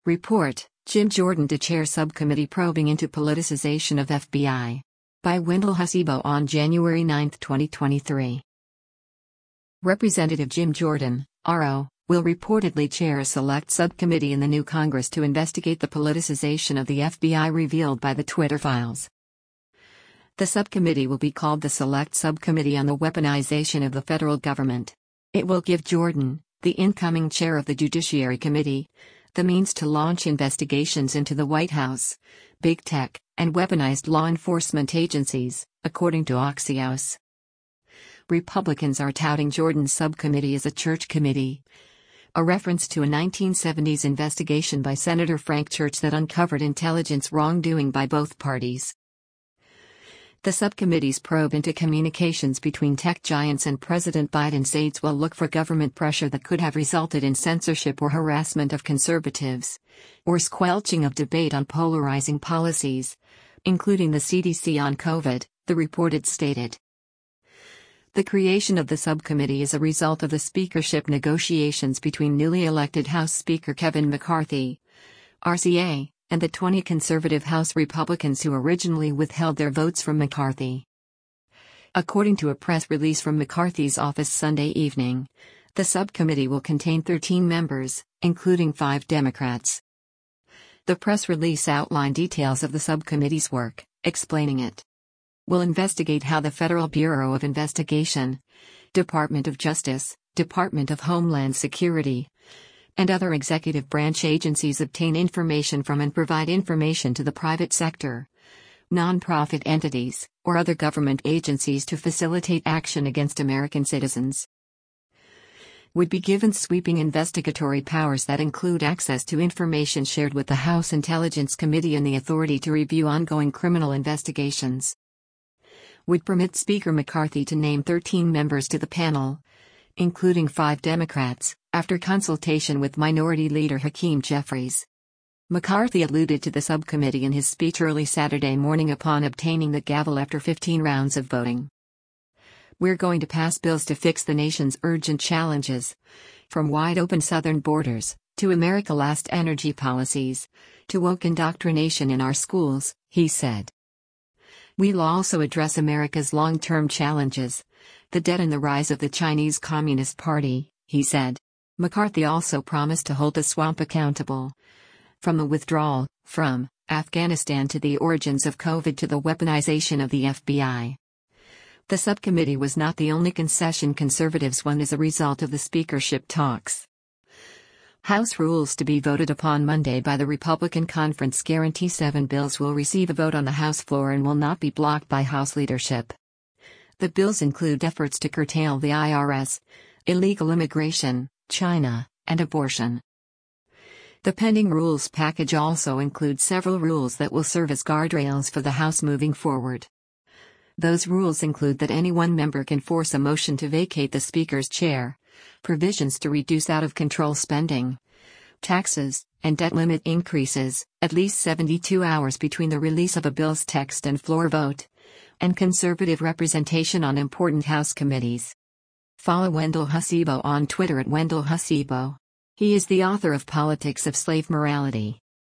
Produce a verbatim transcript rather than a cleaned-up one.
Report, Jim Jordan to chair subcommittee probing into politicization of F B I. By Wendell Hasibo on January ninth, twenty twenty-three. Representative Jim Jordan, R O, will reportedly chair a select subcommittee in the new Congress to investigate the politicization of the F B I revealed by the Twitter files. The subcommittee will be called the Select Subcommittee on the Weaponization of the Federal Government. It will give Jordan, the incoming chair of the Judiciary Committee, the means to launch investigations into the White House, big tech, and weaponized law enforcement agencies, according to Axios. Republicans are touting Jordan's subcommittee as a church committee, a reference to a nineteen seventies investigation by Senator Frank Church that uncovered intelligence wrongdoing by both parties. The subcommittee's probe into communications between tech giants and President Biden's aides will look for government pressure that could have resulted in censorship or harassment of conservatives, or squelching of debate on polarizing policies, including the C D C on COVID, the report had stated. The creation of the subcommittee is a result of the speakership negotiations between newly elected House Speaker Kevin McCarthy, R C A, and the twenty conservative House Republicans who originally withheld their votes from McCarthy. According to a press release from McCarthy's office Sunday evening, the subcommittee will contain thirteen members, including five Democrats. The press release outlined details of the subcommittee's work, explaining it will investigate how the Federal Bureau of Investigation, Department of Justice, Department of Homeland Security, and other executive branch agencies obtain information from and provide information to the private sector, nonprofit entities, or other government agencies to facilitate action against American citizens. Would be given sweeping investigatory powers that include access to information shared with the House Intelligence Committee and the authority to review ongoing criminal investigations. Would permit Speaker McCarthy to name thirteen members to the panel, including five Democrats, after consultation with Minority Leader Hakeem Jeffries. McCarthy alluded to the subcommittee in his speech early Saturday morning upon obtaining the gavel after fifteen rounds of voting. We're going to pass bills to fix the nation's urgent challenges, from wide-open southern borders, to America Last energy policies, to woke indoctrination in our schools, he said. We'll also address America's long-term challenges, the debt and the rise of the Chinese Communist Party, he said. McCarthy also promised to hold the swamp accountable. From the withdrawal from Afghanistan to the origins of COVID to the weaponization of the F B I. The subcommittee was not the only concession conservatives won as a result of the speakership talks. House rules to be voted upon Monday by the Republican conference guarantee seven bills will receive a vote on the House floor and will not be blocked by House leadership. The bills include efforts to curtail the I R S, illegal immigration, China, and abortion. The pending rules package also includes several rules that will serve as guardrails for the House moving forward. Those rules include that any one member can force a motion to vacate the Speaker's chair, provisions to reduce out-of-control spending, taxes, and debt limit increases, at least seventy-two hours between the release of a bill's text and floor vote, and conservative representation on important House committees. Follow Wendell Hasibo on Twitter at Wendell Hasibo. He is the author of Politics of Slave Morality.